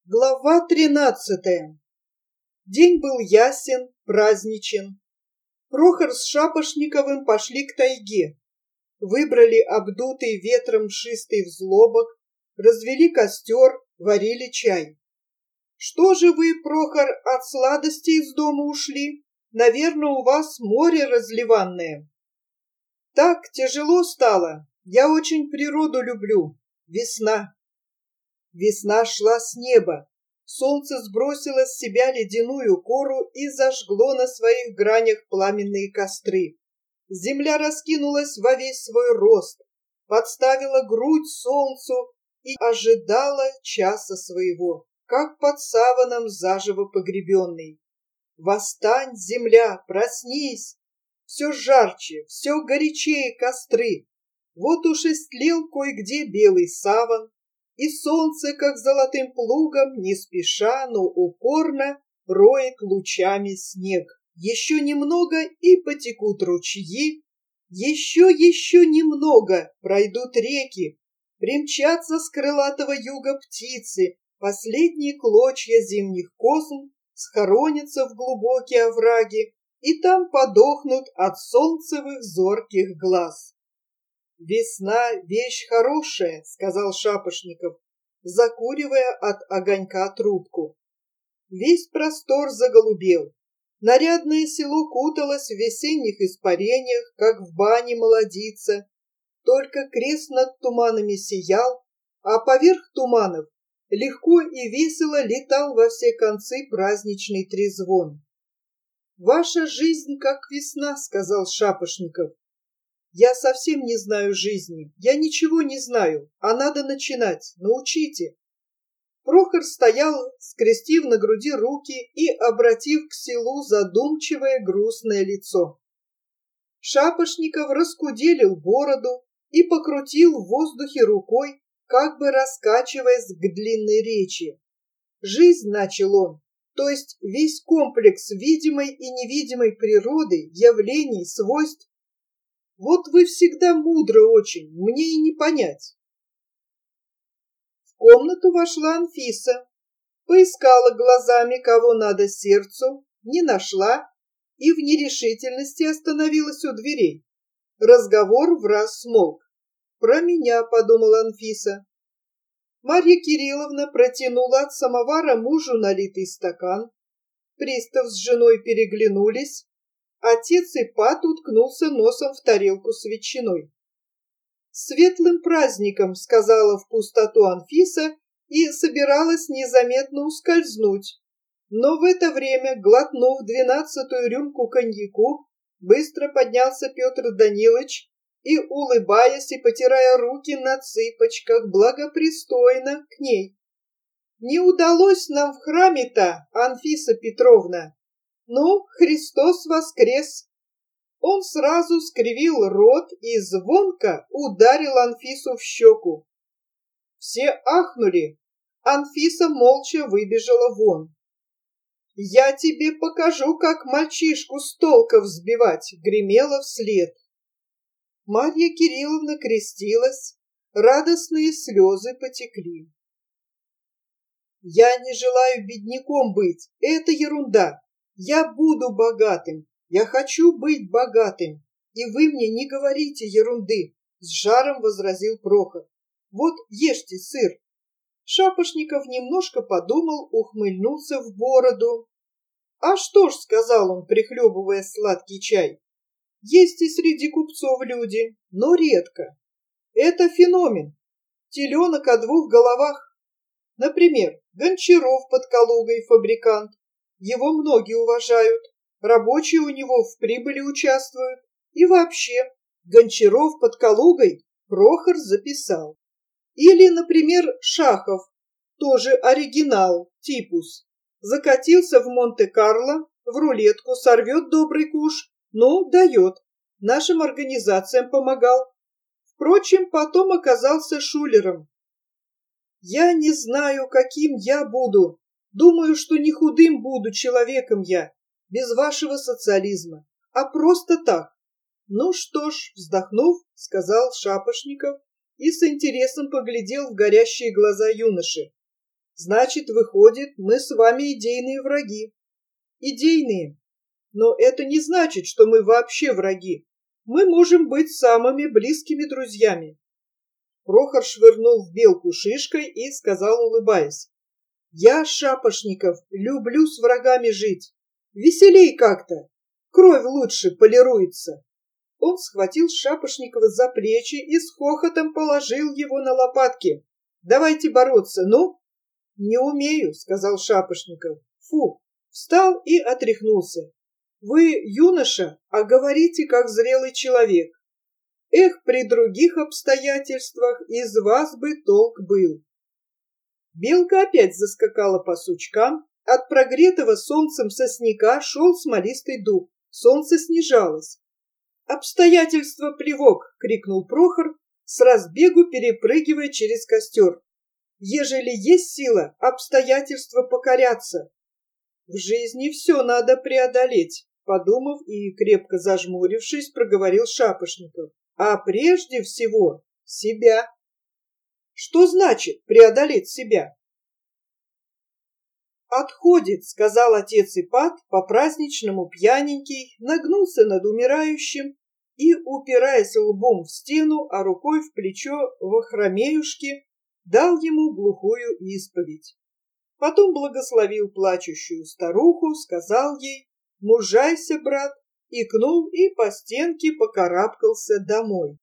Глава 13. День был ясен, праздничен. Прохор с Шапошниковым пошли к тайге. Выбрали обдутый ветром мшистый взлобок, развели костер, варили чай. Что же вы, Прохор, от сладостей из дома ушли? Наверное, у вас море разливанное. Так тяжело стало. Я очень природу люблю. Весна. Весна шла с неба. Солнце сбросило с себя ледяную кору и зажгло на своих гранях пламенные костры. Земля раскинулась во весь свой рост, подставила грудь солнцу и ожидала часа своего, как под саваном заживо погребенный. Восстань, земля, проснись! Все жарче, все горячее костры. Вот уж истлел кое-где белый саван, и солнце, как золотым плугом, не спеша, но упорно роет лучами снег. Еще немного, и потекут ручьи, еще немного пройдут реки, примчатся с крылатого юга птицы, последние клочья зимних косм схоронятся в глубокие овраги и там подохнут от солнцевых зорких глаз. «Весна — вещь хорошая», — сказал Шапошников, закуривая от огонька трубку. Весь простор заголубел. Нарядное село куталось в весенних испарениях, как в бане молодица. Только крест над туманами сиял, а поверх туманов легко и весело летал во все концы праздничный трезвон. «Ваша жизнь как весна», — сказал Шапошников. «Я совсем не знаю жизни, я ничего не знаю, а надо начинать, научите». Прохор стоял, скрестив на груди руки и обратив к селу задумчивое грустное лицо. Шапошников раскуделил бороду и покрутил в воздухе рукой, как бы раскачиваясь к длинной речи. «Жизнь», — начал он, то есть весь комплекс видимой и невидимой природы, явлений, свойств. Вот вы всегда мудры очень, мне и не понять. В комнату вошла Анфиса, поискала глазами, кого надо сердцу, не нашла и в нерешительности остановилась у дверей. Разговор враз смолк. «Про меня», — подумала Анфиса. Марья Кирилловна протянула от самовара мужу налитый стакан. Пристав с женой переглянулись. Отец Ипат уткнулся носом в тарелку с ветчиной. «Светлым праздником», — сказала в пустоту Анфиса и собиралась незаметно ускользнуть. Но в это время, глотнув 12-ю рюмку коньяку, быстро поднялся Петр Данилович и, улыбаясь и потирая руки на цыпочках, благопристойно к ней. «Не удалось нам в храме-то, Анфиса Петровна. Ну, Христос воскрес!» Он сразу скривил рот и звонко ударил Анфису в щеку. Все ахнули. Анфиса молча выбежала вон. «Я тебе покажу, как мальчишку с толка взбивать», — гремела вслед. Марья Кирилловна крестилась, радостные слезы потекли. «Я не желаю бедняком быть, это ерунда. Я буду богатым, я хочу быть богатым, и вы мне не говорите ерунды», — с жаром возразил Прохор. «Вот ешьте сыр». Шапошников немножко подумал, ухмыльнулся в бороду. «А что ж», — сказал он, прихлебывая сладкий чай, — «есть и среди купцов люди, но редко. Это феномен. Теленок о двух головах. Например, Гончаров под Калугой фабрикант. Его многие уважают. Рабочие у него в прибыли участвуют. И вообще, Гончаров под Калугой Прохор записал. Или, например, Шахов, тоже оригинал, типус. Закатился в Монте-Карло, в рулетку, сорвет добрый куш, ну, дает. Нашим организациям помогал. Впрочем, потом оказался шулером. Я не знаю, каким я буду. Думаю, что не худым буду человеком я, без вашего социализма, а просто так. Ну что ж, вздохнув, сказал Шапошников и с интересом поглядел в горящие глаза юноши. Значит, выходит, мы с вами идейные враги. Идейные. Но это не значит, что мы вообще враги. Мы можем быть самыми близкими друзьями. Прохор швырнул в Белку шишкой и сказал, улыбаясь: «Я, Шапошников, люблю с врагами жить. Веселей как-то. Кровь лучше полируется». Он схватил Шапошникова за плечи и с хохотом положил его на лопатки. «Давайте бороться, ну?» «Не умею», — сказал Шапошников. «Фу!» Встал и отряхнулся. «Вы юноша, а говорите, как зрелый человек. Эх, при других обстоятельствах из вас бы толк был». Белка опять заскакала по сучкам. От прогретого солнцем сосняка шел смолистый дуб. Солнце снижалось. «Обстоятельства плевок!» — крикнул Прохор, с разбегу перепрыгивая через костер. «Ежели есть сила, обстоятельства покорятся. В жизни все надо преодолеть», — подумав и крепко зажмурившись, проговорил Шапошников. «А прежде всего себя». «Что значит преодолеть себя?» «Отходит», — сказал отец Ипат, по-праздничному пьяненький, нагнулся над умирающим и, упираясь лбом в стену, а рукой в плечо Вахромеюшки, дал ему глухую исповедь. Потом благословил плачущую старуху, сказал ей: «Мужайся, брат», икнул и по стенке покарабкался домой.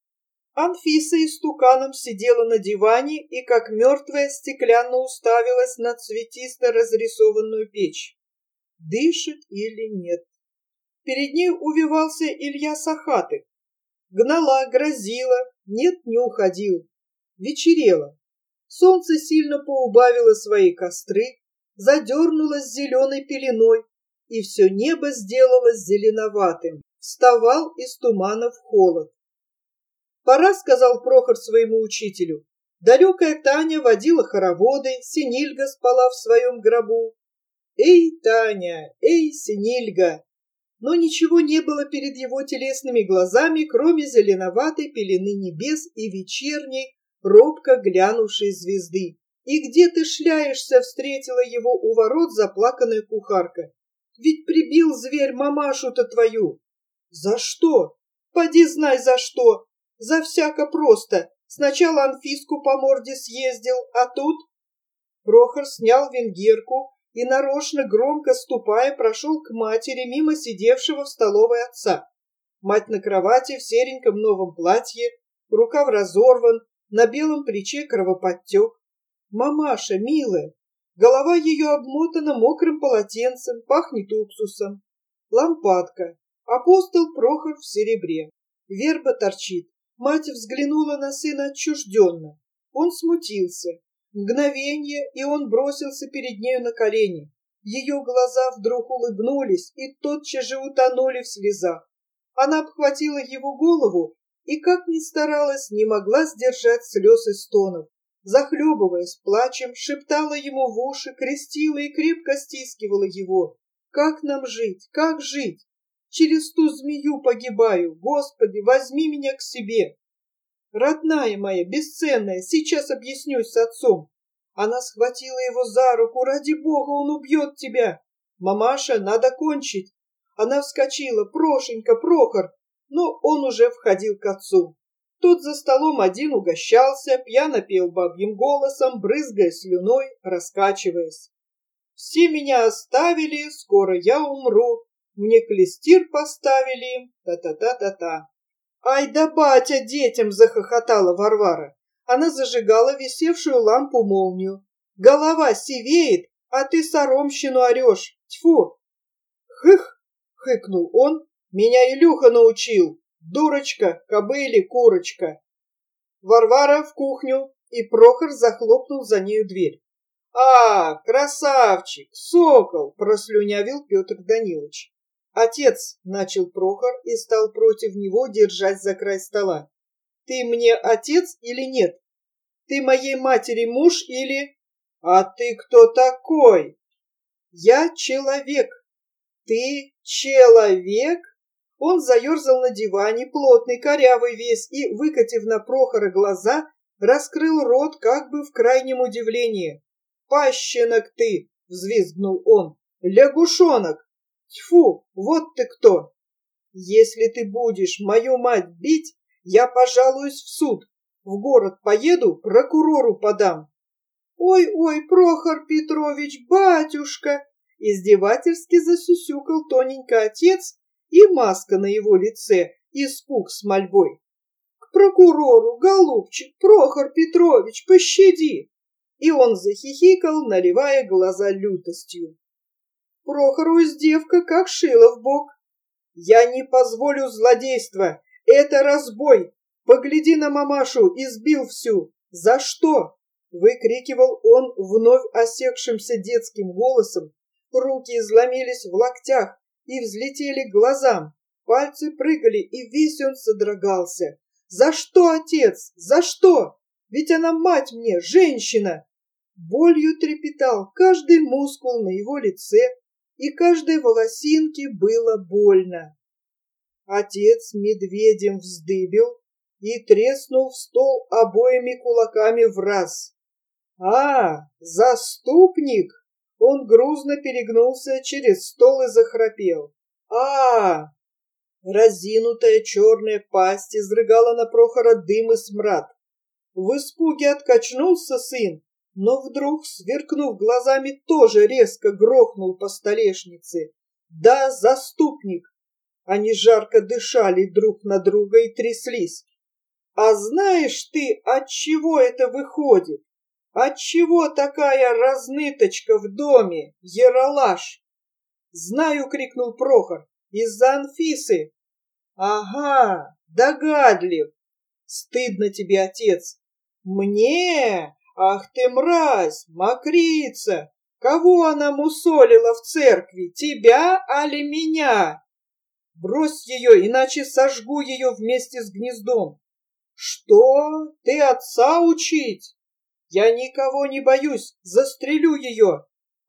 Анфиса истуканом сидела на диване и, как мертвая, стеклянно уставилась на цветисто разрисованную печь. Дышит или нет? Перед ней увивался Илья Сахатых. Гнала, грозила, нет, не уходил. Вечерело. Солнце сильно поубавило свои костры, задернулось зеленой пеленой, и все небо сделалось зеленоватым. Вставал из туманов холод. «Пора», — сказал Прохор своему учителю. Далекая Таня водила хороводы, Синильга спала в своем гробу. «Эй, Таня, эй, Синильга!» Но ничего не было перед его телесными глазами, кроме зеленоватой пелены небес и вечерней, робко глянувшей звезды. «И где ты шляешься?» — встретила его у ворот заплаканная кухарка. «Ведь прибил зверь мамашу-то твою». «За что?» «Поди знай, за что. За всяко просто. Сначала Анфиску по морде съездил, а тут...» Прохор снял венгерку и, нарочно громко ступая, прошел к матери мимо сидевшего в столовой отца. Мать на кровати в сереньком новом платье, рукав разорван, на белом плече кровоподтек. «Мамаша, милая!» Голова ее обмотана мокрым полотенцем, пахнет уксусом. Лампадка. Апостол Прохор в серебре. Верба торчит. Мать взглянула на сына отчужденно. Он смутился. Мгновенье, и он бросился перед нею на колени. Ее глаза вдруг улыбнулись и тотчас же утонули в слезах. Она обхватила его голову и, как ни старалась, не могла сдержать слез и стонов. Захлебываясь плачем, шептала ему в уши, крестила и крепко стискивала его. «Как нам жить? Как жить? Через ту змею погибаю. Господи, возьми меня к себе!» «Родная моя, бесценная, сейчас объяснюсь с отцом». Она схватила его за руку. «Ради Бога, он убьет тебя!» «Мамаша, надо кончить!» Она вскочила. «Прошенька, Прохор!» Но он уже входил к отцу. Тот за столом один угощался, пьяно пел бабьим голосом, брызгая слюной, раскачиваясь. «Все меня оставили, скоро я умру, мне клестир поставили, та-та-та-та-та». «Ай да батя детям!» — захохотала Варвара. Она зажигала висевшую лампу-молнию. «Голова сивеет, а ты соромщину орешь! Тьфу!» «Хых!» — хыкнул он. «Меня Илюха научил! Дурочка, кобыли, курочка!» Варвара в кухню, и Прохор захлопнул за нею дверь. «А, красавчик, сокол!» — прослюнявил Петр Данилович. «Отец!» — начал Прохор и стал против него, держась за край стола. «Ты мне отец или нет? Ты моей матери муж или...» «А ты кто такой?» «Я человек». «Ты человек?» Он заерзал на диване, плотный, корявый весь, и, выкатив на Прохора глаза, раскрыл рот как бы в крайнем удивлении. пащенок ты!» — взвизгнул он. «Лягушонок! Тьфу, вот ты кто! Если ты будешь мою мать бить, я пожалуюсь в суд. В город поеду, прокурору подам». «Ой-ой, Прохор Петрович, батюшка!» Издевательски засюсюкал тоненько отец, и маска на его лице, испуг с мольбой. «К прокурору, голубчик, Прохор Петрович, пощади!» И он захихикал, наливая глаза лютостью. Прохору издевка как шило в бок. «Я не позволю злодейства! Это разбой! Погляди на мамашу, избил всю! За что?» — выкрикивал он вновь осекшимся детским голосом. Руки изломились в локтях и взлетели к глазам. Пальцы прыгали, и весь он содрогался. «За что, отец? За что? Ведь она мать мне, женщина!» Болью трепетал каждый мускул на его лице, и каждой волосинке было больно. Отец медведем вздыбил и треснул в стол обоими кулаками враз. «А, заступник!» Он грузно перегнулся через стол и захрапел. «А!» Разинутая черная пасть изрыгала на Прохора дым и смрад. В испуге откачнулся сын, но вдруг, сверкнув глазами, тоже резко грохнул по столешнице. «Да, заступник!» Они жарко дышали друг на друга и тряслись. «А знаешь ты, от чего это выходит? Отчего такая разныточка в доме, ералаш?» «Знаю!» — крикнул Прохор. «Из-за Анфисы!» «Ага, догадлив! Стыдно тебе, отец!» «Мне? Ах ты мразь, мокрица! Кого она мусолила в церкви, тебя али меня? Брось ее, иначе сожгу ее вместе с гнездом!» «Что? Ты отца учить?» «Я никого не боюсь, застрелю ее!»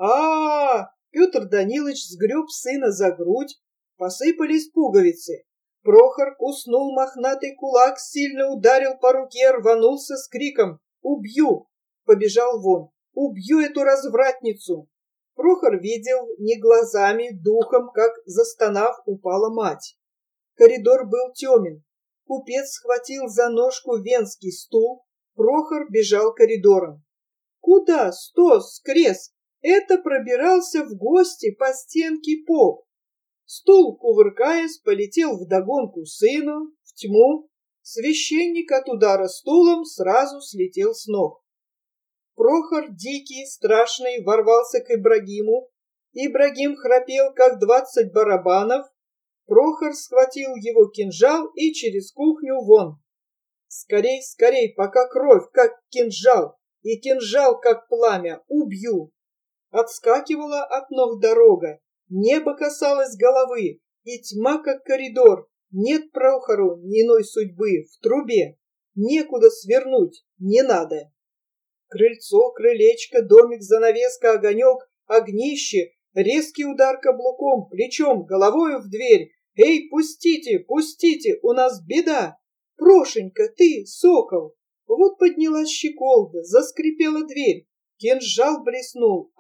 Петр Данилович сгреб сына за грудь, посыпались пуговицы. Прохор куснул мохнатый кулак, сильно ударил по руке, рванулся с криком «Убью!» Побежал вон. «Убью эту развратницу!» Прохор видел не глазами, духом, как, застонав, упала мать. Коридор был темен. Купец схватил за ножку венский стул. Прохор бежал коридором. «Куда, Стос, крест?» Это пробирался в гости по стенке поп. Стул, кувыркаясь, полетел вдогонку сыну, в тьму. Священник от удара стулом сразу слетел с ног. Прохор, дикий, страшный, ворвался к Ибрагиму. Ибрагим храпел, как 20 барабанов. Прохор схватил его кинжал и через кухню вон. «Скорей, скорей, пока кровь, как кинжал, и кинжал, как пламя, убью!» Отскакивала от ног дорога, небо касалось головы, и тьма, как коридор. Нет Прохору иной судьбы, в трубе. Некуда свернуть, не надо. Крыльцо, крылечко, домик, занавеска, огонек, огнище, резкий удар каблуком, плечом, головою в дверь. «Эй, пустите, пустите, у нас беда! Прошенька, ты, сокол!» Вот поднялась щеколда, заскрипела дверь. Кинжал блеснул.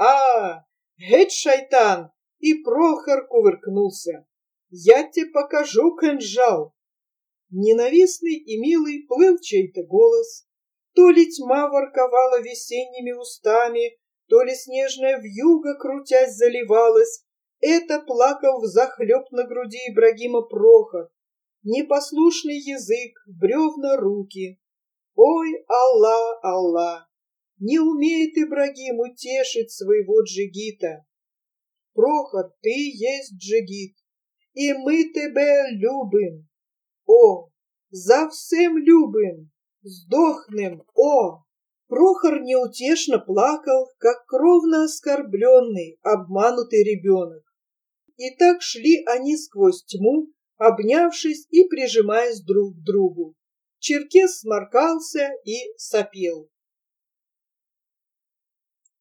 Геть, шайтан! И Прохор кувыркнулся. «Я тебе покажу кинжал!» Ненавистный и милый плыл чей-то голос. То ли тьма ворковала весенними устами, то ли снежная вьюга, крутясь, заливалась. Это плакал взахлеб на груди Ибрагима Прохор. Непослушный язык, бревна руки. Ой, Алла, Алла! Не умеет Ибрагим утешить своего джигита. Прохор, ты есть джигит, и мы тебя любим. О, за всем любим, сдохнем, о! Прохор неутешно плакал, как кровно оскорбленный, обманутый ребенок. И так шли они сквозь тьму, обнявшись и прижимаясь друг к другу. Черкес сморкался и сопел.